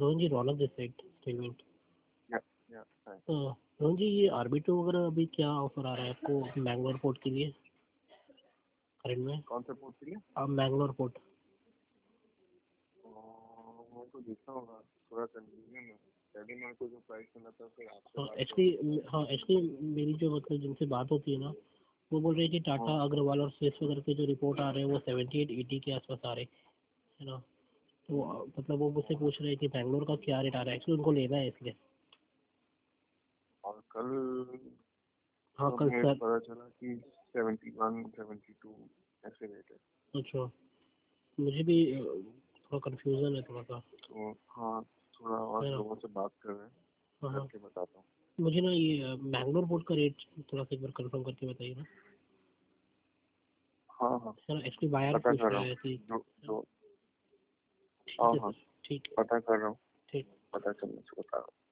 Rohan ji, Raunak this side statement. Yeah yeah Rohan जी, ये आरबी2 वगैरह अभी क्या ऑफर आ रहा है आपको मैंगलोर पोर्ट के लिए करंट में? कौन सा पोर्ट के लिए? आप मैंगलोर पोर्ट। वो तो देखना होगा, थोड़ा कंफ्यूजन है। पहले मेरे को जो प्राइस मिला था फिर आपसे बात एक्चुअली मेरी जो मतलब जिनसे बात होती है ना, वो बोल रहे हैं कि टाटा अग्रवाल और स्विस वगैरह के जो रिपोर्ट आ रहे हैं वो 78-80 के आसपास आ रहे है ना। तो मतलब वो मुझसे पूछ रहे हैं कि बैंगलोर का क्या रेट आ रहा है, एक्चुअली उनको लेना है इसलिए। और कल हाँ तो कल मुझे सर। पता चला कि 71 72 ऐसे रेट है। अच्छा, मुझे भी थोड़ा कंफ्यूजन है थोड़ा सा। तो हाँ, थोड़ा और लोगों से बात कर रहे हैं, हाँ करके बताता हूँ। मुझे ना ये मैंगलोर पोर्ट का रेट थोड़ा सा एक बार कंफर्म करके बताइए ना। हाँ हाँ सर एक्चुअली बायर पता पूछ कर रहा रहा हूँ। है कि जो ठीक हाँ है हाँ सर, ठीक है, पता कर रहा हूँ, ठीक। पता चलने से बता रहा हूँ।